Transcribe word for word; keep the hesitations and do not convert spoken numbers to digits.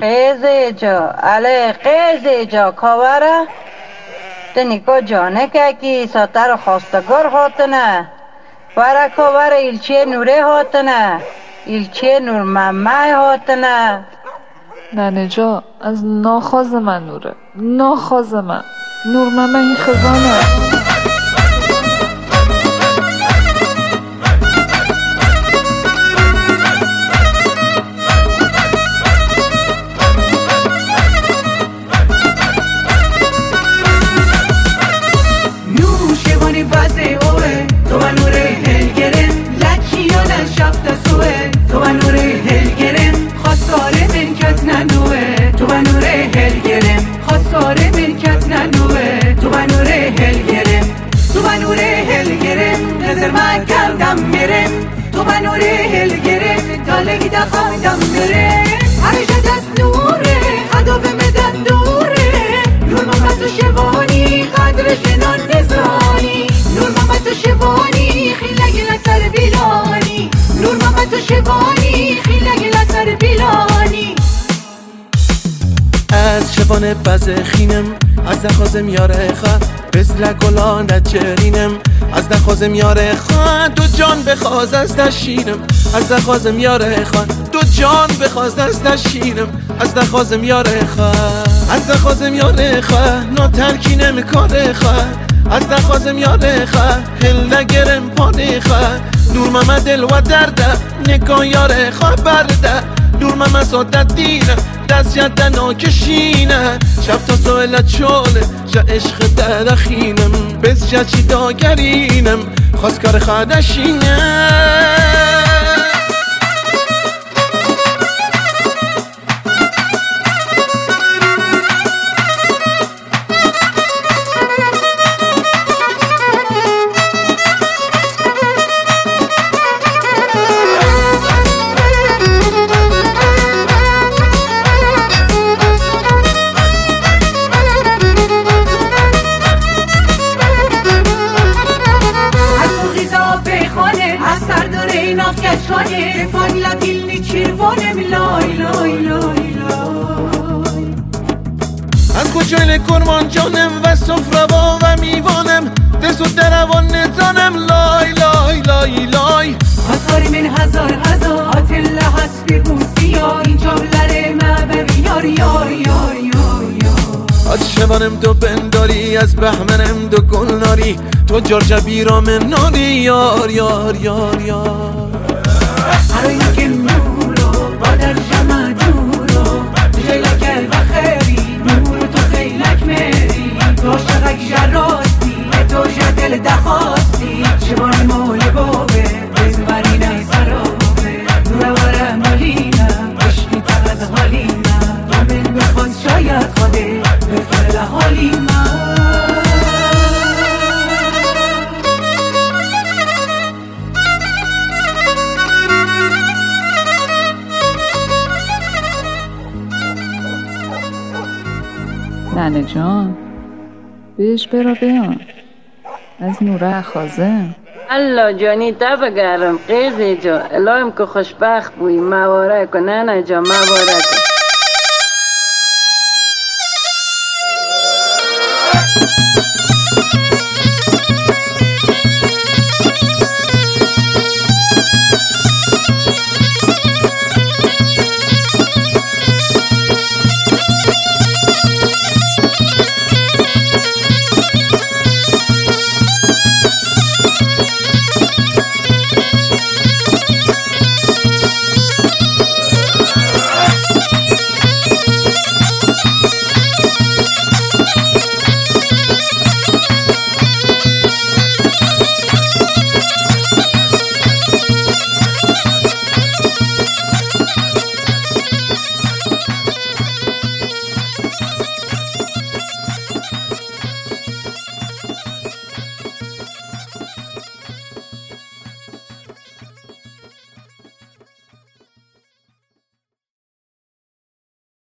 قیزی جا علی قیزی جا کاوره تنیکا جانه که کی ساتر خواستگار هاتنه ورا کاوره ایلچه نوره هاتنه ایلچه نور ممه هاتنه. ننه جا از ناخواز من نوره، ناخواز من نور ممه این خزانه. بازه اوه تو و نور هلگرم لکیانن شفت سوه تو و نور هلگرم خواستاره ملکت ننوه تو و نور هلگرم خواستاره ملکت ننوه تو و نور هلگرم تو و نور هلگرم نظر من کردم مرم تو و نور هلگرم دالگی دخواهدم مرم حرشت از نوره خداوه مدن دوره نور محمد و شوانی قدر شنان نزانی نور محمد و شوانی خیلی گل سر بیلانی نور محمد و شوانی خیلی گل سر بیلانی. از شوان بزخینم از دخوازم یاره خواه بزل گلان جرینم از دخوازم یاره خواه دو جان بخواز از دشینم از دخوازم یاره خواه دو جان بخواز از دشینم از دخوازم یاره خواه از دخوازم یاره خواه نا ترکینم کاره خواه از دخوازم یاره خواه هل نگرم پانه خواه نور ممه دل و درده نگاه یاره خواه برده نور ممه سادت دینه دست جده ناکشینه شب تا سویل چاله جا عشق درخینم بس جا چی داگرینم خواست کار خودشینه. نافکشانه فایلا دیلنی چیروانم لای لای لای لای از کجای کرمان جانم و سفروا و میوانم دست و دروان نزانم لای لای لای لای آثاری من هزار هزار آتله حسبی بوسیار این جابلره مبر یار یار یار یار از شوانم تو بنداری از بهمنم دو گلناری تو جار جبیرام ناری یار یار یار یار هرایی که نورو با در جمع دورو جیلکل و خیری نورو تو خیلک مری تو شغک جراستی تو جدل دخواستی شبان مولی بابه بزمرینه سرابه نوره وره مالینه عشقی تغز حالینه تو من بخواست شاید خوده بفرل حالینه. ننه جان بیش برا بیان از نوره خازم الله جانی دب گرم قیزی جا الهیم که خوشبخت بوی مبارک و ننه جا مبارک.